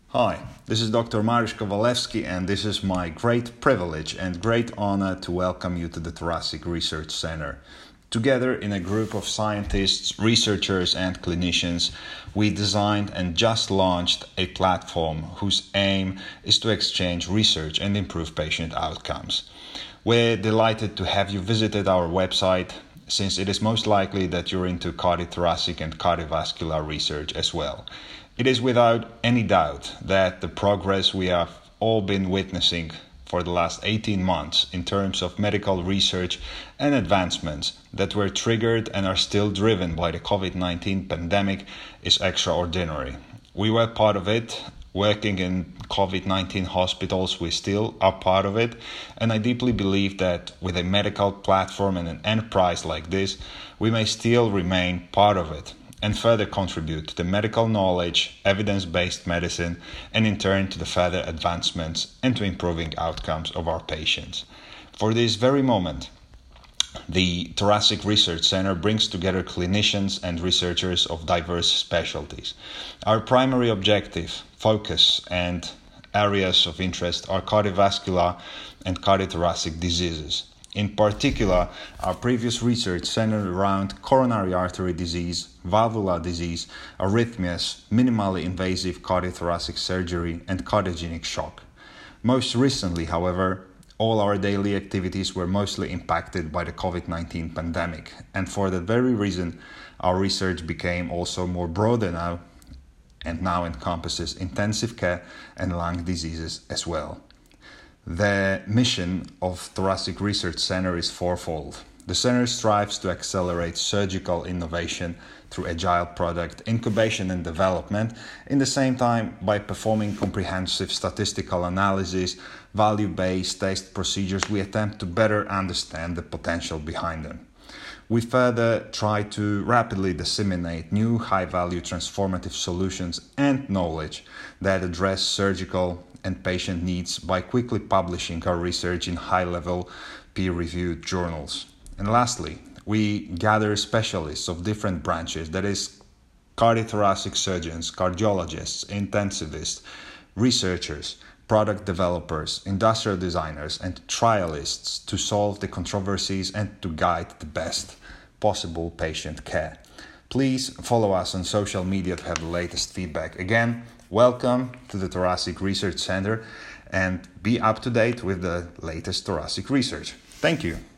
Hi, this is Dr. Mariusz Kowalewski, and this is my great privilege and great honor to welcome you to the Thoracic Research Center. Together, in a group of scientists, researchers, and clinicians, we designed and just launched a platform whose aim is to exchange research and improve patient outcomes. We're delighted to have you visited our website, since it is most likely that you're into cardiothoracic and cardiovascular research as well. It is without any doubt that the progress we have all been witnessing for the last 18 months in terms of medical research and advancements that were triggered and are still driven by the COVID-19 pandemic is extraordinary. We were part of it. Working in COVID-19 hospitals, we still are part of it, and I deeply believe that with a medical platform and an enterprise like this, we may still remain part of it and further contribute to the medical knowledge, evidence-based medicine, and in turn to the further advancements and to improving outcomes of our patients. For this very moment, the Thoracic Research Center brings together clinicians and researchers of diverse specialties. Our primary objective, focus, and areas of interest are cardiovascular and cardiothoracic diseases. In particular, our previous research centered around coronary artery disease, valvular disease, arrhythmias, minimally invasive cardiothoracic surgery, and cardiogenic shock. Most recently, however, all our daily activities were mostly impacted by the COVID-19 pandemic, and for that very reason, our research became also more broader now, and now encompasses intensive care and lung diseases as well. The mission of Thoracic Research Center is fourfold. The center strives to accelerate surgical innovation through agile product incubation and development, in the same time by performing comprehensive statistical analysis, value-based test procedures. We attempt to better understand the potential behind them. We further try to rapidly disseminate new high-value transformative solutions and knowledge that address surgical and patient needs by quickly publishing our research in high-level peer-reviewed journals. And lastly, we gather specialists of different branches, that is, cardiothoracic surgeons, cardiologists, intensivists, researchers, product developers, industrial designers, and trialists to solve the controversies and to guide the best possible patient care. Please follow us on social media to have the latest feedback. Again, welcome to the Thoracic Research Center and be up to date with the latest thoracic research. Thank you.